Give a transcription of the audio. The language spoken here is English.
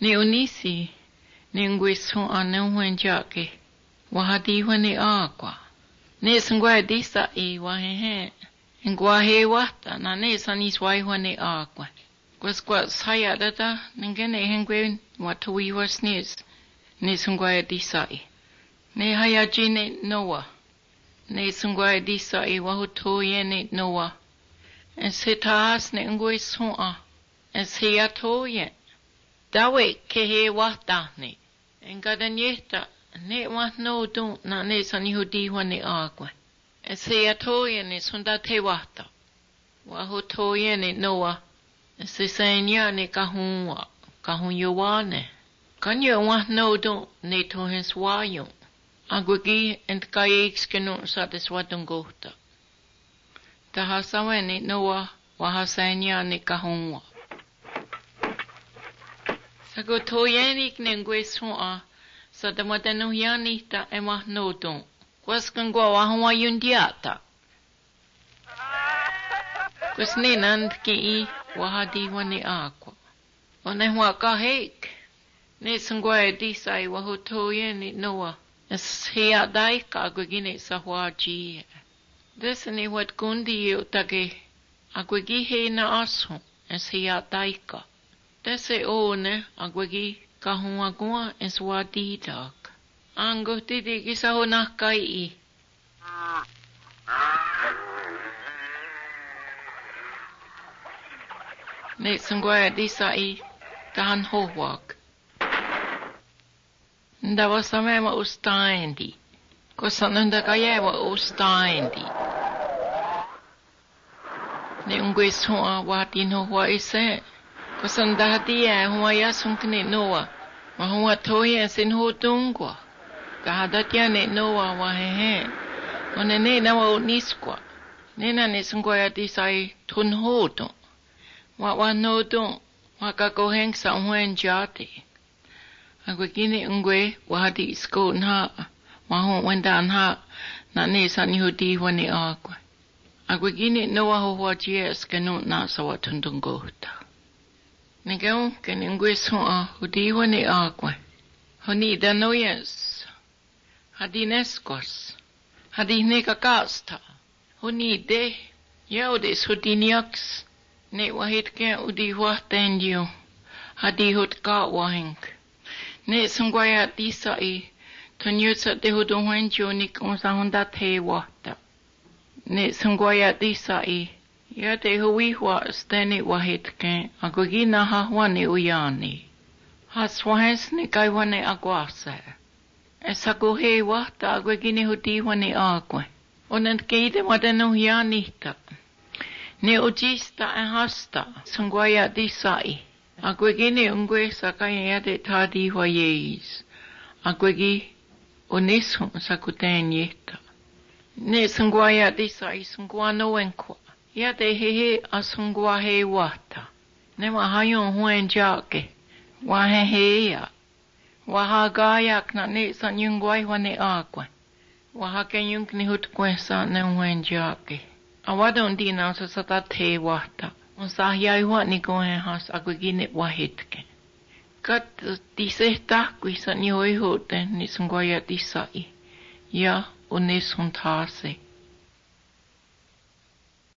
Ni unisi, ni ngwisu ane uwenjake, wahadiwa ni agua. Ni sangwa disa I wahehe, ngwahe wata na ni saniswaiwa ni agua. Kwa saya data, ningene hengwe watuwiwa snis, ni sangwa disa I. Ni hayajine Noah. Ni sangwa disa I wahutoye ni Noah. En sitaas ni ngwisu a, en siyatoye. Dawe kehe wahtahni. Engadanyeta ne wahno dun na ne sanihudiwa ni agwa. Eseyatoye ne sundate wahta. Wahutoye ni Noah. Esesenya ne kahunwa. Kahunyowane. Kanyo wahno dun ne tohens wayo. Agwagi entkayekskenu satiswadungota. Tahasawe ni Noah. Wahasenya ne kahunwa. Sago toyenik nengwesua sa damatanu yanita emah nodon. Kwas kangwa wahwa yundiata. Kwas ninand ki wahadi wani aqua. Onehwa kahek. Ne sangwa disai wahutoyeni Noah. Es hia daika agwagine sa huaji. Desani wat gundi yotage. Agwagihe na asu. Es hia daika. Dese one agwagi kahungagua eswadidak. Ango tidi kisahonakai. Ne sangwaya disai tahan howak. Ndawa samema ustaindi. Kosananda kayewa ustaindi. Ne ungwesua watin howa ise. Kusandahatiya huwaya sunkne Noah. Mahuwa toye sin hotungwa. Kahadatya ne Noah wahehe. Onene nawa unisqua. Nena ne sungwaya disai tun hoto. Wa noto. Wakakoheng sa uwen jati. Agwagini ungwe wahadi isko nha. Mahu wenda nha. Na ne sanihudi wani agwa. Agwagini Noah huwa jies kenu na sawa tundungota. Nigel can ingwesua hudiwa ni agwe. Honi danoyes. Hadinescos. Hadinekakasta. Honi de. Yaudis hudiniaks. Ne wahit ke udiwa tendio. Hadihut ka wahink. Ne sungwaya disai. Tonyusa de huduwenjo nik unsahunda te wahta. Ne sungwaya disai. Ya te huihwa steni wahitke agwagina hahwane uyani. Haswahens ni kaiwane agwase. Esaguhe wahta agwagini hudiwane agwe. Onent keide madenu yanita. Ne ujista hasta sungwaya disai. Agwagini ungwe sakaya de tadi wayes. Agwagi unisun sakuten yeta. Ne sungwaya disai sungwano enkwa. Ya te hehe asungwa he wata. Ne wahayon huen jake. Wahehe ya. Wahagayak na ne san yungwai wane agwe. Wahake yung ni hutkwesa ne huen jake. Awadon di na sa te wata. Unsahiyay wa ni kohen has agwagine wahitke. Kat disehta kuisa ni hoihote ni sungwaya disai. Ya unisun tase.